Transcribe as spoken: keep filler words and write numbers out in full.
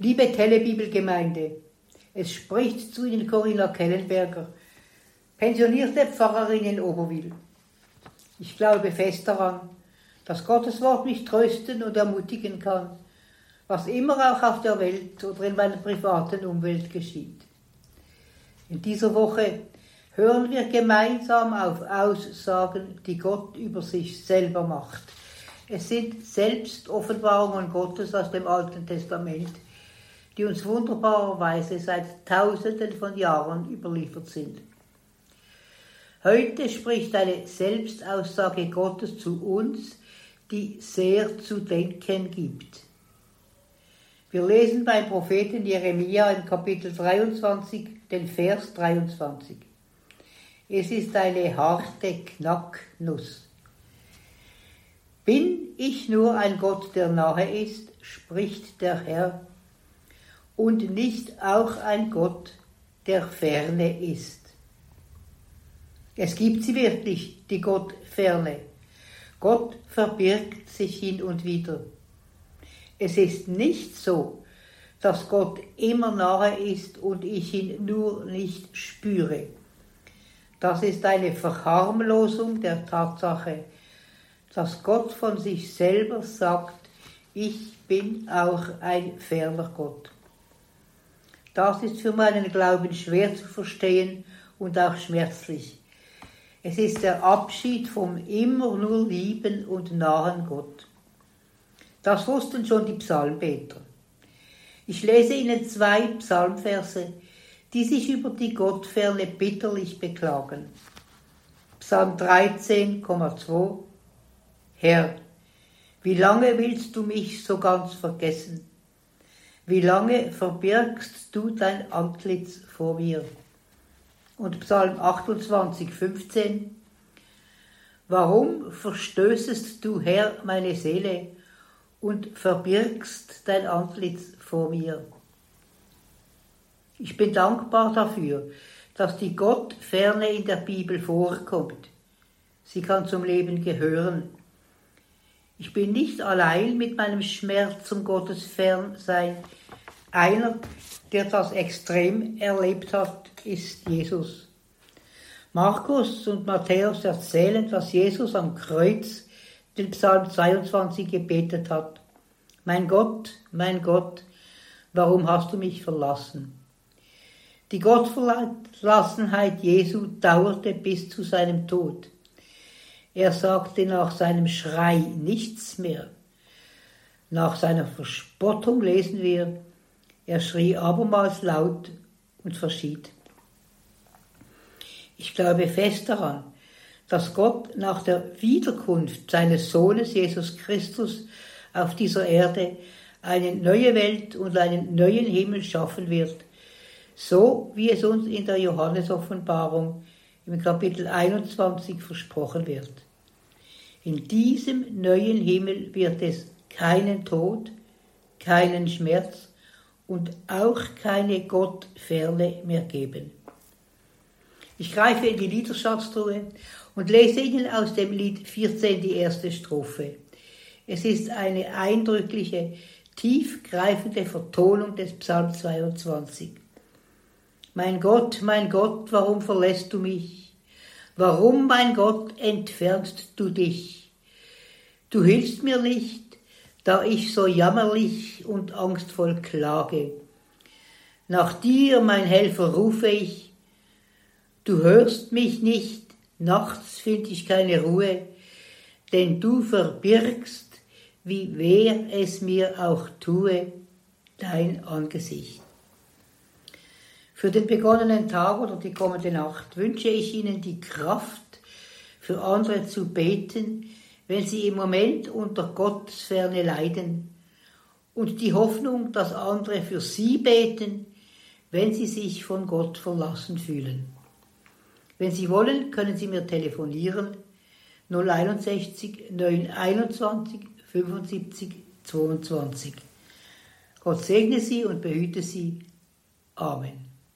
Liebe Telebibelgemeinde, es spricht zu Ihnen Corinna Kellenberger, pensionierte Pfarrerin in Oberwil. Ich glaube fest daran, dass Gottes Wort mich trösten und ermutigen kann, was immer auch auf der Welt oder in meiner privaten Umwelt geschieht. In dieser Woche hören wir gemeinsam auf Aussagen, die Gott über sich selber macht. Es sind Selbstoffenbarungen Gottes aus dem Alten Testament, die uns wunderbarerweise seit Tausenden von Jahren überliefert sind. Heute spricht eine Selbstaussage Gottes zu uns, die sehr zu denken gibt. Wir lesen beim Propheten Jeremia im Kapitel dreiundzwanzig, den Vers dreiundzwanzig. Es ist eine harte Knacknuss. Bin ich nur ein Gott, der nahe ist, spricht der Herr, und nicht auch ein Gott, der ferne ist. Es gibt sie wirklich, die Gottferne. Gott verbirgt sich hin und wieder. Es ist nicht so, dass Gott immer nahe ist und ich ihn nur nicht spüre. Das ist eine Verharmlosung der Tatsache, dass Gott von sich selber sagt, ich bin auch ein ferner Gott. Das ist für meinen Glauben schwer zu verstehen und auch schmerzlich. Es ist der Abschied vom immer nur lieben und nahen Gott. Das wussten schon die Psalmbeter. Ich lese Ihnen zwei Psalmverse, die sich über die Gottferne bitterlich beklagen. Psalm dreizehn, zwei. Herr, wie lange willst du mich so ganz vergessen? Wie lange verbirgst du dein Antlitz vor mir? Und Psalm achtundzwanzig, fünfzehn. Warum verstößest du, Herr, meine Seele und verbirgst dein Antlitz vor mir? Ich bin dankbar dafür, dass die Gottferne in der Bibel vorkommt. Sie kann zum Leben gehören. Ich bin nicht allein mit meinem Schmerz um Gottes Fernsein. Einer, der das extrem erlebt hat, ist Jesus. Markus und Matthäus erzählen, dass Jesus am Kreuz den Psalm zweiundzwanzig gebetet hat. Mein Gott, mein Gott, warum hast du mich verlassen? Die Gottverlassenheit Jesu dauerte bis zu seinem Tod. Er sagte nach seinem Schrei nichts mehr. Nach seiner Verspottung lesen wir, er schrie abermals laut und verschied. Ich glaube fest daran, dass Gott nach der Wiederkunft seines Sohnes Jesus Christus auf dieser Erde eine neue Welt und einen neuen Himmel schaffen wird, so wie es uns in der Johannes-Offenbarung im Kapitel einundzwanzig versprochen wird. In diesem neuen Himmel wird es keinen Tod, keinen Schmerz und auch keine Gottferne mehr geben. Ich greife in die Liederschatztruhe und lese Ihnen aus dem Lied vierzehn die erste Strophe. Es ist eine eindrückliche, tiefgreifende Vertonung des Psalm zweiundzwanzig. Mein Gott, mein Gott, warum verlässt du mich? Warum, mein Gott, entfernst du dich? Du hilfst mir nicht, da ich so jammerlich und angstvoll klage. Nach dir, mein Helfer, rufe ich. Du hörst mich nicht, nachts find ich keine Ruhe, denn du verbirgst, wie wer es mir auch tue, dein Angesicht. Für den begonnenen Tag oder die kommende Nacht wünsche ich Ihnen die Kraft, für andere zu beten, wenn sie im Moment unter Gottesferne leiden, und die Hoffnung, dass andere für sie beten, wenn sie sich von Gott verlassen fühlen. Wenn Sie wollen, können Sie mir telefonieren null einundsechzig neunhunderteinundzwanzig fünfundsiebzig zweiundzwanzig. Gott segne Sie und behüte Sie. Amen.